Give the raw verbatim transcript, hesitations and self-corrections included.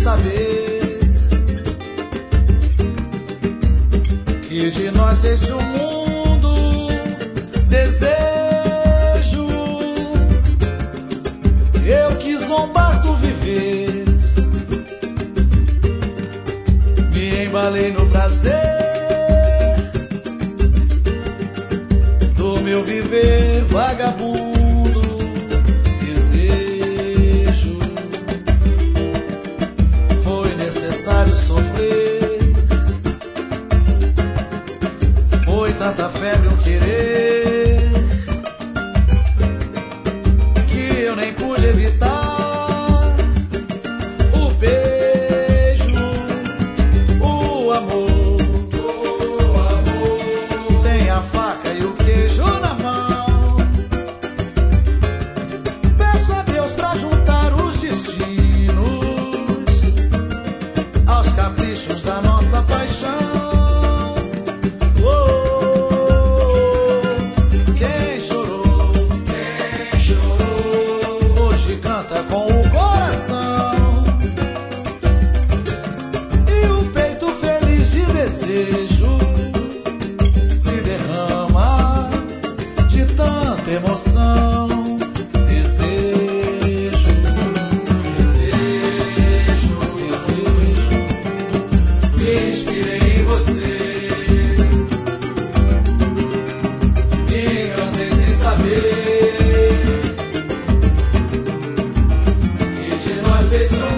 saber que de nós esse o mundo desejo. Eu quis zombar do viver, me embalei no prazer do meu viver vagabundo. Desejo, foi necessário sofrer, foi tanta febre um querer que eu nem pude evitar o beijo, o amor. O amor tem a faca e o queijo na mão. Peço a Deus pra juntar os destinos aos caprichos da nossa paixão. Desejo se derrama de tanta emoção. Desejo, desejo, desejo, me inspirei em você, me encantei sem saber que de nós seis somos.